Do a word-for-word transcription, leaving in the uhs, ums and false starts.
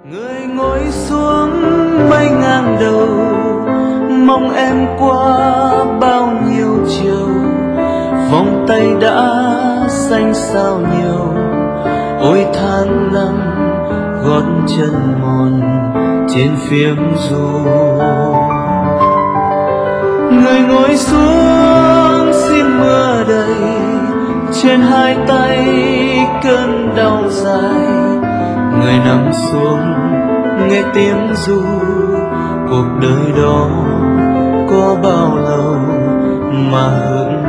Người ngồi xuống mây ngang đầu, mong em qua bao nhiêu chiều, vòng tay đã xanh sao nhiều. Ôi tháng năm gót chân mòn trên phiếm ru. Người ngồi xuống xin mưa đầy, trên hai tay cơn đau dài. Người nằm xuống nghe tiếng ru, cuộc đời đó có bao lâu mà hững